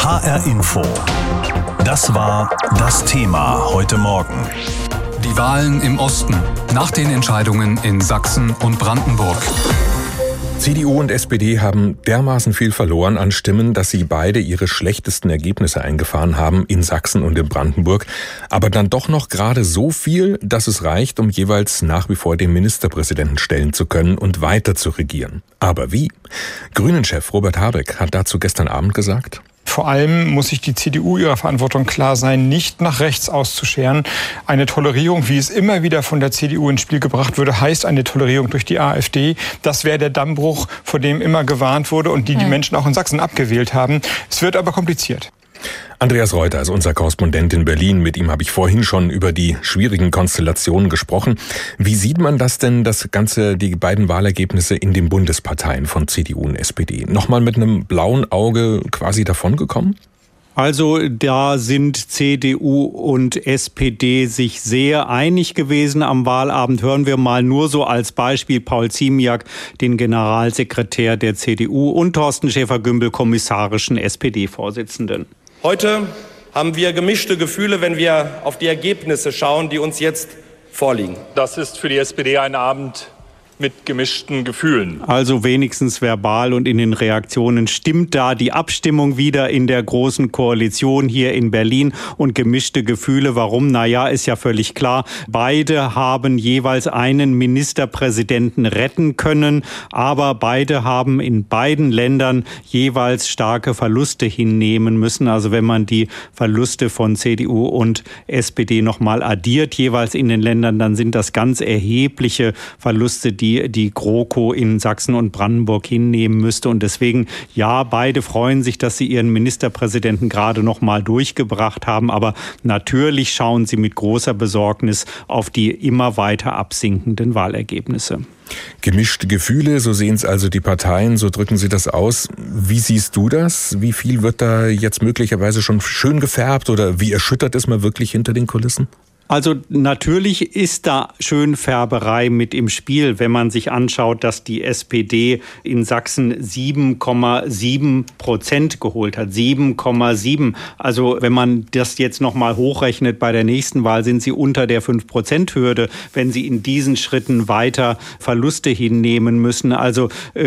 HR Info. Das war das Thema heute Morgen. Die Wahlen im Osten. Nach den Entscheidungen in Sachsen und Brandenburg. CDU und SPD haben dermaßen viel verloren an Stimmen, dass sie beide ihre schlechtesten Ergebnisse eingefahren haben in Sachsen und in Brandenburg. Aber dann doch noch gerade so viel, dass es reicht, um jeweils nach wie vor den Ministerpräsidenten stellen zu können und weiter zu regieren. Aber wie? Grünen-Chef Robert Habeck hat dazu gestern Abend gesagt: Vor allem muss sich die CDU ihrer Verantwortung klar sein, nicht nach rechts auszuscheren. Eine Tolerierung, wie es immer wieder von der CDU ins Spiel gebracht würde, heißt eine Tolerierung durch die AfD. Das wäre der Dammbruch, vor dem immer gewarnt wurde und die Menschen auch in Sachsen abgewählt haben. Es wird aber kompliziert. Andreas Reuter ist unser Korrespondent in Berlin. Mit ihm habe ich vorhin schon über die schwierigen Konstellationen gesprochen. Wie sieht man das denn, die beiden Wahlergebnisse in den Bundesparteien von CDU und SPD? Nochmal mit einem blauen Auge quasi davongekommen? Also da sind CDU und SPD sich sehr einig gewesen am Wahlabend. Hören wir mal nur so als Beispiel Paul Ziemiak, den Generalsekretär der CDU, und Thorsten Schäfer-Gümbel, kommissarischen SPD-Vorsitzenden. Heute haben wir gemischte Gefühle, wenn wir auf die Ergebnisse schauen, die uns jetzt vorliegen. Das ist für die SPD ein Abend mit gemischten Gefühlen. Also wenigstens verbal und in den Reaktionen stimmt da die Abstimmung wieder in der Großen Koalition hier in Berlin. Und gemischte Gefühle, warum? Naja, ist ja völlig klar. Beide haben jeweils einen Ministerpräsidenten retten können, aber beide haben in beiden Ländern jeweils starke Verluste hinnehmen müssen. Also wenn man die Verluste von CDU und SPD nochmal addiert, jeweils in den Ländern, dann sind das ganz erhebliche Verluste, die GroKo in Sachsen und Brandenburg hinnehmen müsste. Und deswegen, ja, beide freuen sich, dass sie ihren Ministerpräsidenten gerade noch mal durchgebracht haben. Aber natürlich schauen sie mit großer Besorgnis auf die immer weiter absinkenden Wahlergebnisse. Gemischte Gefühle, so sehen es also die Parteien, so drücken sie das aus. Wie siehst du das? Wie viel wird da jetzt möglicherweise schon schön gefärbt oder wie erschüttert ist man wirklich hinter den Kulissen? Also natürlich ist da Schönfärberei mit im Spiel, wenn man sich anschaut, dass die SPD in Sachsen 7,7% geholt hat. 7,7. Also wenn man das jetzt nochmal hochrechnet, bei der nächsten Wahl sind sie unter der 5%-Hürde, wenn sie in diesen Schritten weiter Verluste hinnehmen müssen. Also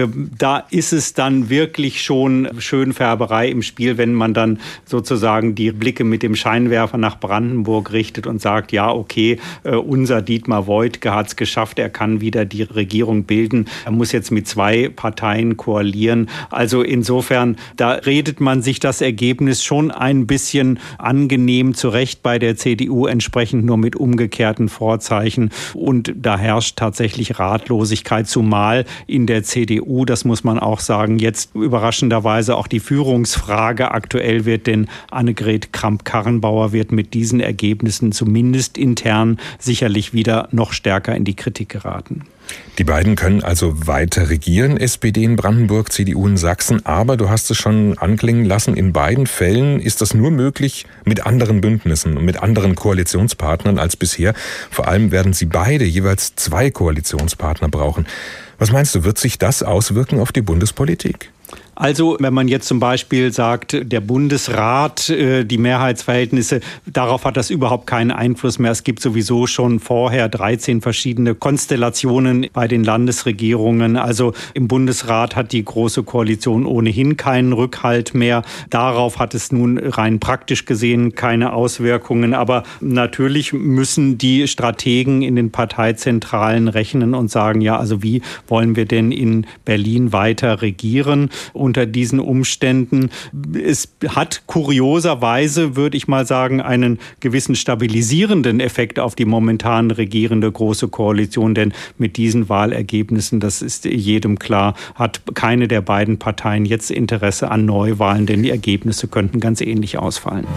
da ist es dann wirklich schon Schönfärberei im Spiel, wenn man dann sozusagen die Blicke mit dem Scheinwerfer nach Brandenburg richtet und sagt, ja, okay, unser Dietmar Woidke hat es geschafft, er kann wieder die Regierung bilden. Er muss jetzt mit 2 Parteien koalieren. Also insofern, da redet man sich das Ergebnis schon ein bisschen angenehm zurecht bei der CDU, entsprechend nur mit umgekehrten Vorzeichen. Und da herrscht tatsächlich Ratlosigkeit, zumal in der CDU, das muss man auch sagen, jetzt überraschenderweise auch die Führungsfrage aktuell wird, denn Annegret Kramp-Karrenbauer wird mit diesen Ergebnissen zumindest intern sicherlich wieder noch stärker in die Kritik geraten. Die beiden können also weiter regieren, SPD in Brandenburg, CDU in Sachsen. Aber du hast es schon anklingen lassen, in beiden Fällen ist das nur möglich mit anderen Bündnissen und mit anderen Koalitionspartnern als bisher. Vor allem werden sie beide jeweils 2 Koalitionspartner brauchen. Was meinst du, wird sich das auswirken auf die Bundespolitik? Also wenn man jetzt zum Beispiel sagt, der Bundesrat, die Mehrheitsverhältnisse, darauf hat das überhaupt keinen Einfluss mehr. Es gibt sowieso schon vorher 13 verschiedene Konstellationen bei den Landesregierungen. Also im Bundesrat hat die Große Koalition ohnehin keinen Rückhalt mehr. Darauf hat es nun rein praktisch gesehen keine Auswirkungen. Aber natürlich müssen die Strategen in den Parteizentralen rechnen und sagen, ja, also wie wollen wir denn in Berlin weiter regieren unter diesen Umständen? Es hat kurioserweise, würde ich mal sagen, einen gewissen stabilisierenden Effekt auf die momentan regierende Große Koalition, denn mit diesen Wahlergebnissen, das ist jedem klar, hat keine der beiden Parteien jetzt Interesse an Neuwahlen, denn die Ergebnisse könnten ganz ähnlich ausfallen.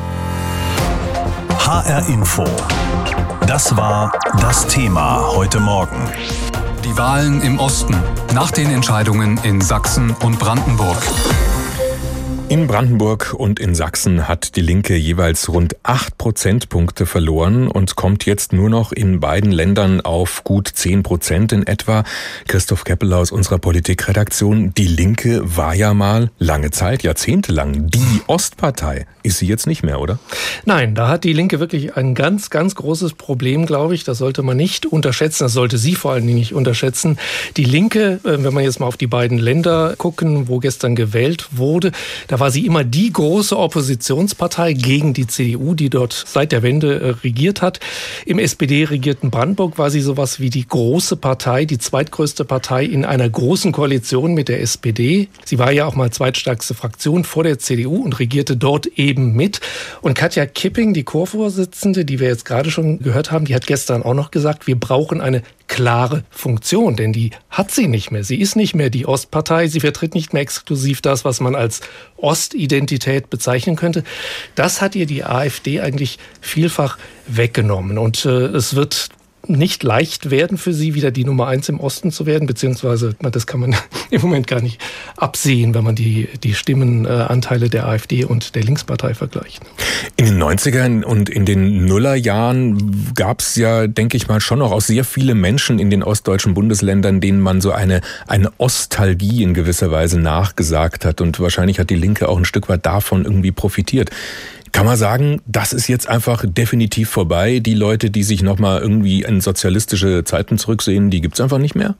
HR Info. Das war das Thema heute Morgen. Die Wahlen im Osten. Nach den Entscheidungen in Sachsen und Brandenburg. In Brandenburg und in Sachsen hat die Linke jeweils rund 8 Prozentpunkte verloren und kommt jetzt nur noch in beiden Ländern auf gut 10% in etwa. Christoph Keppeler aus unserer Politikredaktion. Die Linke war ja mal lange Zeit, jahrzehntelang, die Ostpartei. Ist sie jetzt nicht mehr, oder? Nein, da hat die Linke wirklich ein ganz, ganz großes Problem, glaube ich. Das sollte man nicht unterschätzen. Das sollte sie vor allen Dingen nicht unterschätzen. Die Linke, wenn man jetzt mal auf die beiden Länder gucken, wo gestern gewählt wurde, da war sie immer die große Oppositionspartei gegen die CDU, die dort seit der Wende regiert hat. Im SPD-regierten Brandenburg war sie sowas wie die große Partei, die zweitgrößte Partei in einer großen Koalition mit der SPD. Sie war ja auch mal zweitstärkste Fraktion vor der CDU und regierte dort eben mit. Und Katja Kipping, die Chorvorsitzende, die wir jetzt gerade schon gehört haben, die hat gestern auch noch gesagt, wir brauchen eine klare Funktion, denn die hat sie nicht mehr. Sie ist nicht mehr die Ostpartei, sie vertritt nicht mehr exklusiv das, was man als Ostidentität bezeichnen könnte. Das hat ihr die AfD eigentlich vielfach weggenommen und es wird nicht leicht werden für sie, wieder die Nummer 1 im Osten zu werden, beziehungsweise das kann man im Moment gar nicht absehen, wenn man die Stimmenanteile der AfD und der Linkspartei vergleicht. In den 90ern und in den Nullerjahren gab es ja, denke ich mal, schon noch auch sehr viele Menschen in den ostdeutschen Bundesländern, denen man so eine Ostalgie in gewisser Weise nachgesagt hat. Und wahrscheinlich hat die Linke auch ein Stück weit davon irgendwie profitiert. Kann man sagen, das ist jetzt einfach definitiv vorbei? Die Leute, die sich nochmal irgendwie in sozialistische Zeiten zurücksehen, die gibt's einfach nicht mehr?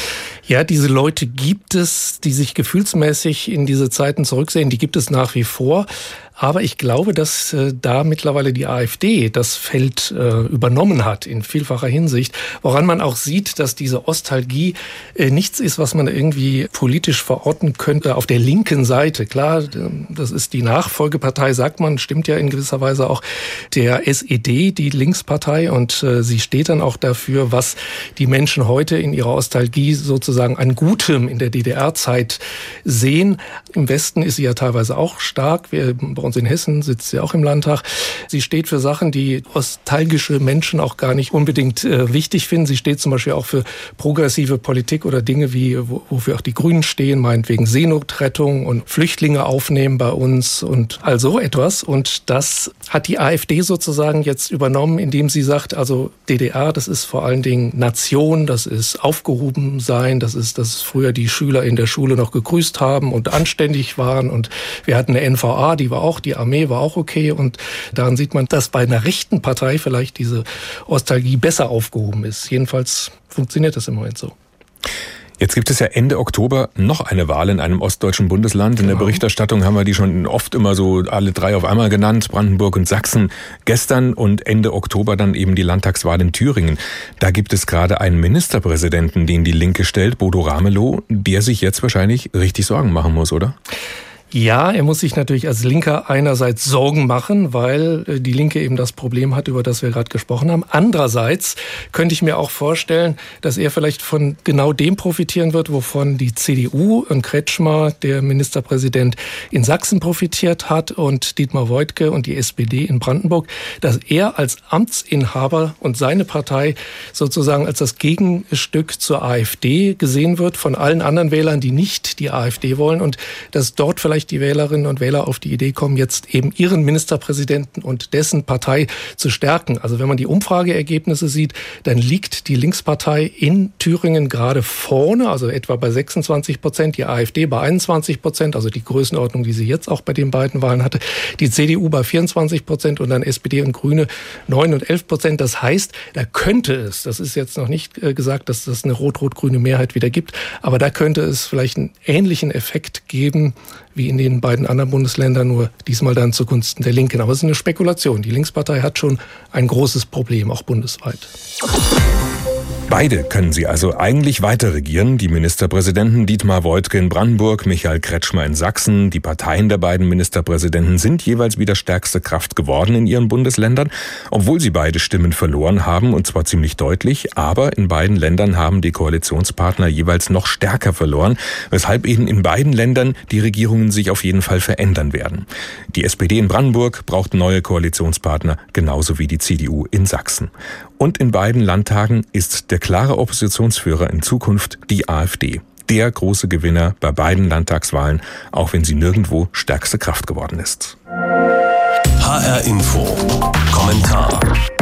Ja, diese Leute gibt es, die sich gefühlsmäßig in diese Zeiten zurücksehen, die gibt es nach wie vor. Aber ich glaube, dass da mittlerweile die AfD das Feld übernommen hat in vielfacher Hinsicht, woran man auch sieht, dass diese Ostalgie nichts ist, was man irgendwie politisch verorten könnte auf der linken Seite. Klar, das ist die Nachfolgepartei, sagt man, stimmt ja in gewisser Weise auch der SED, die Linkspartei, und sie steht dann auch dafür, was die Menschen heute in ihrer Ostalgie sozusagen an Gutem in der DDR-Zeit sehen. Im Westen ist sie ja teilweise auch stark. Bei uns in Hessen sitzt sie auch im Landtag. Sie steht für Sachen, die nostalgische Menschen auch gar nicht unbedingt wichtig finden. Sie steht zum Beispiel auch für progressive Politik oder Dinge, wie wofür auch die Grünen stehen, meinetwegen Seenotrettung und Flüchtlinge aufnehmen bei uns und all so etwas. Und das hat die AfD sozusagen jetzt übernommen, indem sie sagt, also DDR, das ist vor allen Dingen Nation, das ist aufgehoben sein, das ist, dass früher die Schüler in der Schule noch gegrüßt haben und anständig waren und wir hatten eine NVA, die Armee war auch okay, und daran sieht man, dass bei einer rechten Partei vielleicht diese Ostalgie besser aufgehoben ist. Jedenfalls funktioniert das im Moment so. Jetzt gibt es ja Ende Oktober noch eine Wahl in einem ostdeutschen Bundesland. In der Berichterstattung haben wir die schon oft immer so alle drei auf einmal genannt, Brandenburg und Sachsen. Gestern und Ende Oktober dann eben die Landtagswahl in Thüringen. Da gibt es gerade einen Ministerpräsidenten, den die Linke stellt, Bodo Ramelow, der sich jetzt wahrscheinlich richtig Sorgen machen muss, oder? Ja, er muss sich natürlich als Linker einerseits Sorgen machen, weil die Linke eben das Problem hat, über das wir gerade gesprochen haben. Andererseits könnte ich mir auch vorstellen, dass er vielleicht von genau dem profitieren wird, wovon die CDU und Kretschmer, der Ministerpräsident in Sachsen, profitiert hat, und Dietmar Woidke und die SPD in Brandenburg, dass er als Amtsinhaber und seine Partei sozusagen als das Gegenstück zur AfD gesehen wird von allen anderen Wählern, die nicht die AfD wollen, und dass dort vielleicht die Wählerinnen und Wähler auf die Idee kommen, jetzt eben ihren Ministerpräsidenten und dessen Partei zu stärken. Also wenn man die Umfrageergebnisse sieht, dann liegt die Linkspartei in Thüringen gerade vorne, also etwa bei 26%, die AfD bei 21%, also die Größenordnung, die sie jetzt auch bei den beiden Wahlen hatte, die CDU bei 24% und dann SPD und Grüne 9 und 11%. Das heißt, da könnte es, das ist jetzt noch nicht gesagt, dass das eine rot-rot-grüne Mehrheit wieder gibt, aber da könnte es vielleicht einen ähnlichen Effekt geben, wie in den beiden anderen Bundesländern, nur diesmal dann zugunsten der Linken. Aber es ist eine Spekulation. Die Linkspartei hat schon ein großes Problem, auch bundesweit. Beide können sie also eigentlich weiter regieren. Die Ministerpräsidenten Dietmar Woidke in Brandenburg, Michael Kretschmer in Sachsen. Die Parteien der beiden Ministerpräsidenten sind jeweils wieder stärkste Kraft geworden in ihren Bundesländern, obwohl sie beide Stimmen verloren haben, und zwar ziemlich deutlich. Aber in beiden Ländern haben die Koalitionspartner jeweils noch stärker verloren, weshalb eben in beiden Ländern die Regierungen sich auf jeden Fall verändern werden. Die SPD in Brandenburg braucht neue Koalitionspartner, genauso wie die CDU in Sachsen. Und in beiden Landtagen ist der klare Oppositionsführer in Zukunft die AfD. der große Gewinner bei beiden Landtagswahlen, auch wenn sie nirgendwo stärkste Kraft geworden ist. HR Info. Kommentar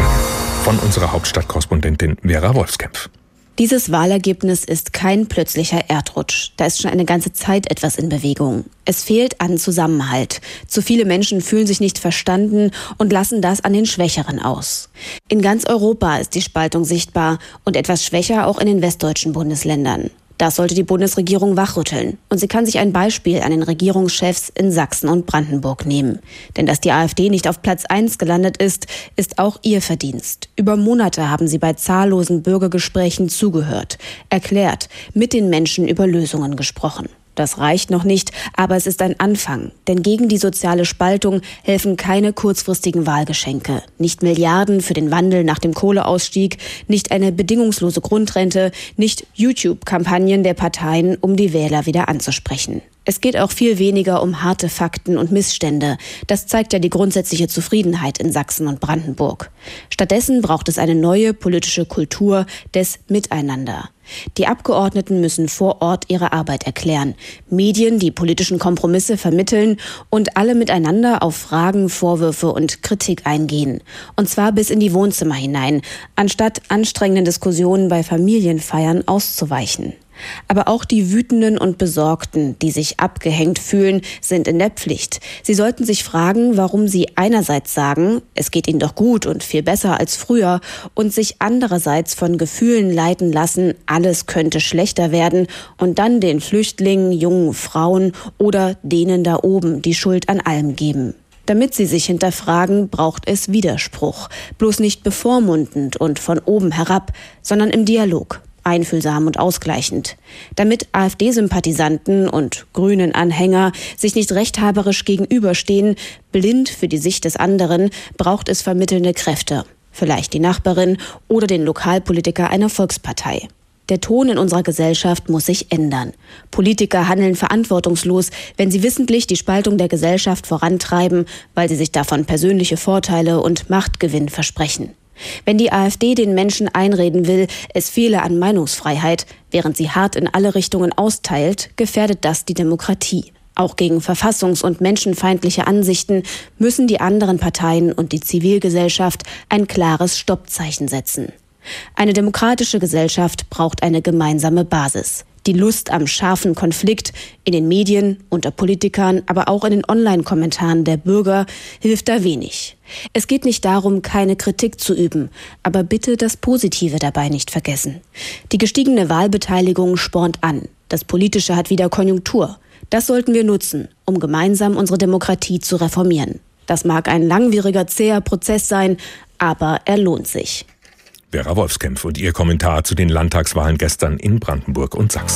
von unserer Hauptstadtkorrespondentin Vera Wolfskämpf. Dieses Wahlergebnis ist kein plötzlicher Erdrutsch. Da ist schon eine ganze Zeit etwas in Bewegung. Es fehlt an Zusammenhalt. Zu viele Menschen fühlen sich nicht verstanden und lassen das an den Schwächeren aus. In ganz Europa ist die Spaltung sichtbar und etwas schwächer auch in den westdeutschen Bundesländern. Das sollte die Bundesregierung wachrütteln. Und sie kann sich ein Beispiel an den Regierungschefs in Sachsen und Brandenburg nehmen. Denn dass die AfD nicht auf Platz 1 gelandet ist, ist auch ihr Verdienst. Über Monate haben sie bei zahllosen Bürgergesprächen zugehört, erklärt, mit den Menschen über Lösungen gesprochen. Das reicht noch nicht, aber es ist ein Anfang. Denn gegen die soziale Spaltung helfen keine kurzfristigen Wahlgeschenke. Nicht Milliarden für den Wandel nach dem Kohleausstieg, nicht eine bedingungslose Grundrente, nicht YouTube-Kampagnen der Parteien, um die Wähler wieder anzusprechen. Es geht auch viel weniger um harte Fakten und Missstände. Das zeigt ja die grundsätzliche Zufriedenheit in Sachsen und Brandenburg. Stattdessen braucht es eine neue politische Kultur des Miteinander. Die Abgeordneten müssen vor Ort ihre Arbeit erklären, Medien die politischen Kompromisse vermitteln und alle miteinander auf Fragen, Vorwürfe und Kritik eingehen. Und zwar bis in die Wohnzimmer hinein, anstatt anstrengenden Diskussionen bei Familienfeiern auszuweichen. Aber auch die Wütenden und Besorgten, die sich abgehängt fühlen, sind in der Pflicht. Sie sollten sich fragen, warum sie einerseits sagen, es geht ihnen doch gut und viel besser als früher, und sich andererseits von Gefühlen leiten lassen, alles könnte schlechter werden, und dann den Flüchtlingen, jungen Frauen oder denen da oben die Schuld an allem geben. Damit sie sich hinterfragen, braucht es Widerspruch. Bloß nicht bevormundend und von oben herab, sondern im Dialog. Einfühlsam und ausgleichend. Damit AfD-Sympathisanten und Grünen-Anhänger sich nicht rechthaberisch gegenüberstehen, blind für die Sicht des anderen, braucht es vermittelnde Kräfte. Vielleicht die Nachbarin oder den Lokalpolitiker einer Volkspartei. Der Ton in unserer Gesellschaft muss sich ändern. Politiker handeln verantwortungslos, wenn sie wissentlich die Spaltung der Gesellschaft vorantreiben, weil sie sich davon persönliche Vorteile und Machtgewinn versprechen. Wenn die AfD den Menschen einreden will, es fehle an Meinungsfreiheit, während sie hart in alle Richtungen austeilt, gefährdet das die Demokratie. Auch gegen verfassungs- und menschenfeindliche Ansichten müssen die anderen Parteien und die Zivilgesellschaft ein klares Stoppzeichen setzen. Eine demokratische Gesellschaft braucht eine gemeinsame Basis. Die Lust am scharfen Konflikt in den Medien, unter Politikern, aber auch in den Online-Kommentaren der Bürger hilft da wenig. Es geht nicht darum, keine Kritik zu üben, aber bitte das Positive dabei nicht vergessen. Die gestiegene Wahlbeteiligung spornt an. Das Politische hat wieder Konjunktur. Das sollten wir nutzen, um gemeinsam unsere Demokratie zu reformieren. Das mag ein langwieriger, zäher Prozess sein, aber er lohnt sich. Vera Wolfskämpf und ihr Kommentar zu den Landtagswahlen gestern in Brandenburg und Sachsen.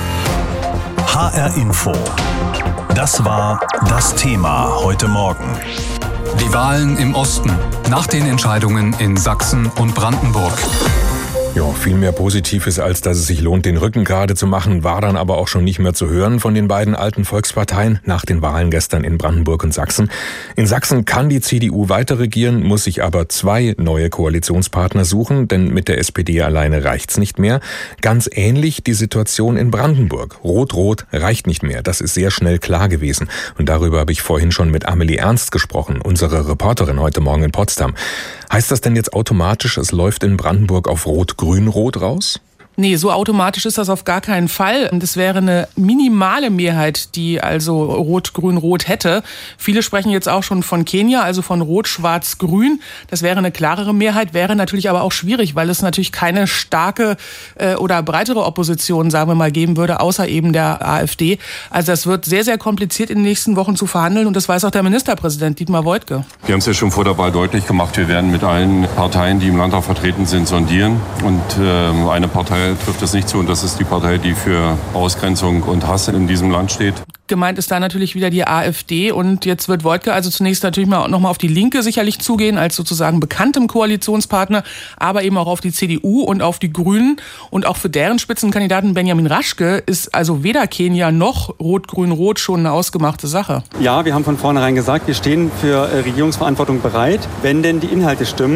HR Info. Das war das Thema heute Morgen. Die Wahlen im Osten. Nach den Entscheidungen in Sachsen und Brandenburg. Ja, viel mehr Positives, als dass es sich lohnt, den Rücken gerade zu machen, war dann aber auch schon nicht mehr zu hören von den beiden alten Volksparteien nach den Wahlen gestern in Brandenburg und Sachsen. In Sachsen kann die CDU weiter regieren, muss sich aber 2 neue Koalitionspartner suchen, denn mit der SPD alleine reicht's nicht mehr. Ganz ähnlich die Situation in Brandenburg. Rot-Rot reicht nicht mehr, das ist sehr schnell klar gewesen. Und darüber habe ich vorhin schon mit Amelie Ernst gesprochen, unsere Reporterin heute Morgen in Potsdam. Heißt das denn jetzt automatisch, es läuft in Brandenburg auf Rot-Grün-Rot raus? Nee, so automatisch ist das auf gar keinen Fall. Das wäre eine minimale Mehrheit, die also Rot-Grün-Rot hätte. Viele sprechen jetzt auch schon von Kenia, also von Rot-Schwarz-Grün. Das wäre eine klarere Mehrheit, wäre natürlich aber auch schwierig, weil es natürlich keine starke oder breitere Opposition, sagen wir mal, geben würde, außer eben der AfD. Also das wird sehr, sehr kompliziert in den nächsten Wochen zu verhandeln und das weiß auch der Ministerpräsident Dietmar Woidke. Wir haben es ja schon vor der Wahl deutlich gemacht, wir werden mit allen Parteien, die im Landtag vertreten sind, sondieren. Und eine Partei trifft es nicht zu und das ist die Partei, die für Ausgrenzung und Hass in diesem Land steht. Gemeint ist da natürlich wieder die AfD und jetzt wird Woidke also zunächst natürlich nochmal auf die Linke sicherlich zugehen, als sozusagen bekanntem Koalitionspartner, aber eben auch auf die CDU und auf die Grünen und auch für deren Spitzenkandidaten Benjamin Raschke ist also weder Kenia noch Rot-Grün-Rot schon eine ausgemachte Sache. Ja, wir haben von vornherein gesagt, wir stehen für Regierungsverantwortung bereit, wenn denn die Inhalte stimmen.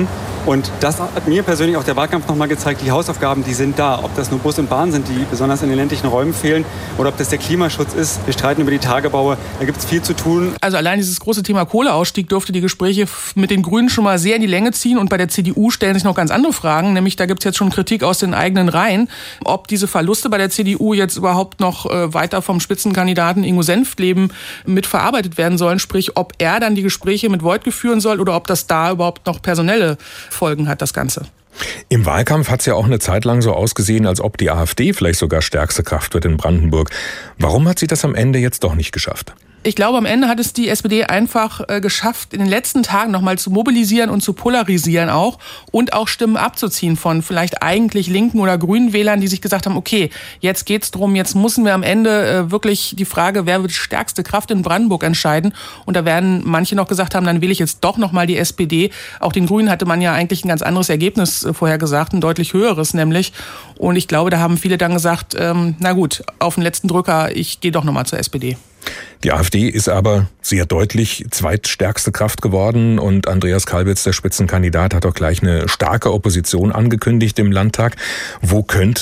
Und das hat mir persönlich auch der Wahlkampf nochmal gezeigt, die Hausaufgaben, die sind da. Ob das nur Bus und Bahn sind, die besonders in den ländlichen Räumen fehlen, oder ob das der Klimaschutz ist. Wir streiten über die Tagebaue, da gibt es viel zu tun. Also allein dieses große Thema Kohleausstieg dürfte die Gespräche mit den Grünen schon mal sehr in die Länge ziehen. Und bei der CDU stellen sich noch ganz andere Fragen. Nämlich da gibt es jetzt schon Kritik aus den eigenen Reihen, ob diese Verluste bei der CDU jetzt überhaupt noch weiter vom Spitzenkandidaten Ingo Senftleben mit verarbeitet werden sollen. Sprich, ob er dann die Gespräche mit Woidke führen soll oder ob das da überhaupt noch personelle Folgen hat, das Ganze. Im Wahlkampf hat es ja auch eine Zeit lang so ausgesehen, als ob die AfD vielleicht sogar stärkste Kraft wird in Brandenburg. Warum hat sie das am Ende jetzt doch nicht geschafft? Ich glaube, am Ende hat es die SPD einfach geschafft, in den letzten Tagen nochmal zu mobilisieren und zu polarisieren auch und auch Stimmen abzuziehen von vielleicht eigentlich linken oder grünen Wählern, die sich gesagt haben, okay, jetzt geht's drum, jetzt müssen wir am Ende wirklich die Frage, wer wird die stärkste Kraft in Brandenburg entscheiden. Und da werden manche noch gesagt haben, dann wähle ich jetzt doch nochmal die SPD. Auch den Grünen hatte man ja eigentlich ein ganz anderes Ergebnis vorher gesagt, ein deutlich höheres nämlich. Und ich glaube, da haben viele dann gesagt, na gut, auf den letzten Drücker, ich gehe doch nochmal zur SPD. Die AfD ist aber sehr deutlich zweitstärkste Kraft geworden und Andreas Kalbitz, der Spitzenkandidat, hat auch gleich eine starke Opposition angekündigt im Landtag. Wo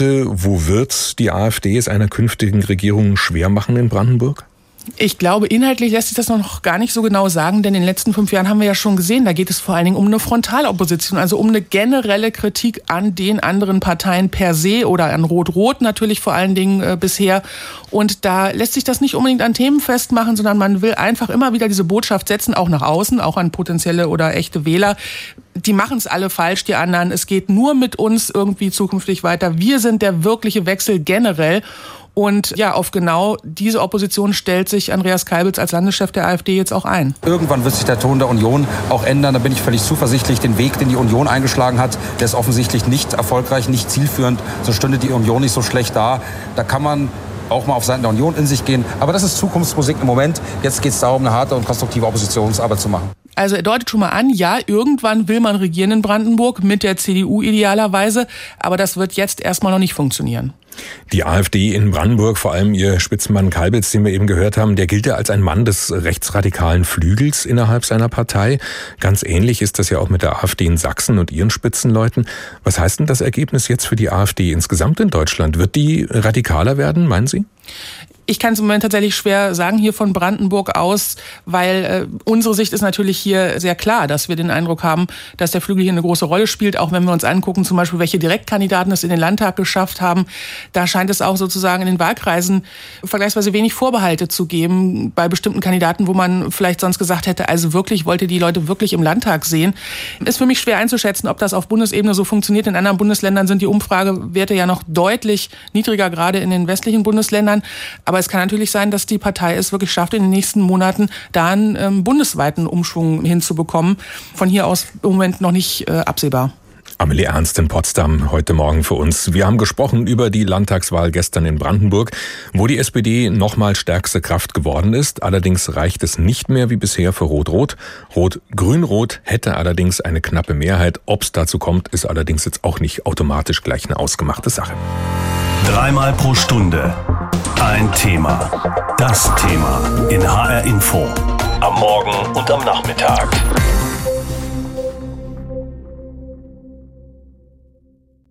wird die AfD es einer künftigen Regierung schwer machen in Brandenburg? Ich glaube, inhaltlich lässt sich das noch gar nicht so genau sagen, denn in den letzten 5 Jahren haben wir ja schon gesehen, da geht es vor allen Dingen um eine Frontalopposition, also um eine generelle Kritik an den anderen Parteien per se oder an Rot-Rot natürlich vor allen Dingen bisher. Und da lässt sich das nicht unbedingt an Themen festmachen, sondern man will einfach immer wieder diese Botschaft setzen, auch nach außen, auch an potenzielle oder echte Wähler. Die machen es alle falsch, die anderen. Es geht nur mit uns irgendwie zukünftig weiter. Wir sind der wirkliche Wechsel generell. Und ja, auf genau diese Opposition stellt sich Andreas Kalbitz als Landeschef der AfD jetzt auch ein. Irgendwann wird sich der Ton der Union auch ändern. Da bin ich völlig zuversichtlich. Den Weg, den die Union eingeschlagen hat, der ist offensichtlich nicht erfolgreich, nicht zielführend. So stünde die Union nicht so schlecht da. Da kann man auch mal auf Seiten der Union in sich gehen. Aber das ist Zukunftsmusik im Moment. Jetzt geht es darum, eine harte und konstruktive Oppositionsarbeit zu machen. Also er deutet schon mal an, ja, irgendwann will man regieren in Brandenburg mit der CDU idealerweise. Aber das wird jetzt erstmal noch nicht funktionieren. Die AfD in Brandenburg, vor allem ihr Spitzenmann Kalbitz, den wir eben gehört haben, der gilt ja als ein Mann des rechtsradikalen Flügels innerhalb seiner Partei. Ganz ähnlich ist das ja auch mit der AfD in Sachsen und ihren Spitzenleuten. Was heißt denn das Ergebnis jetzt für die AfD insgesamt in Deutschland? Wird die radikaler werden, meinen Sie? Ich kann es im Moment tatsächlich schwer sagen hier von Brandenburg aus, weil unsere Sicht ist natürlich hier sehr klar, dass wir den Eindruck haben, dass der Flügel hier eine große Rolle spielt. Auch wenn wir uns angucken, zum Beispiel, welche Direktkandidaten es in den Landtag geschafft haben, da scheint es auch sozusagen in den Wahlkreisen vergleichsweise wenig Vorbehalte zu geben bei bestimmten Kandidaten, wo man vielleicht sonst gesagt hätte, also wirklich, wollte die Leute wirklich im Landtag sehen. Ist für mich schwer einzuschätzen, ob das auf Bundesebene so funktioniert. In anderen Bundesländern sind die Umfragewerte ja noch deutlich niedriger, gerade in den westlichen Bundesländern. Aber es kann natürlich sein, dass die Partei es wirklich schafft, in den nächsten Monaten da einen bundesweiten Umschwung hinzubekommen. Von hier aus im Moment noch nicht absehbar. Amelie Ernst in Potsdam heute Morgen für uns. Wir haben gesprochen über die Landtagswahl gestern in Brandenburg, wo die SPD nochmal stärkste Kraft geworden ist. Allerdings reicht es nicht mehr wie bisher für Rot-Rot. Grün-Rot hätte allerdings eine knappe Mehrheit. Ob es dazu kommt, ist allerdings jetzt auch nicht automatisch gleich eine ausgemachte Sache. 3-mal pro Stunde ein Thema. Das Thema in HR Info. Am Morgen und am Nachmittag.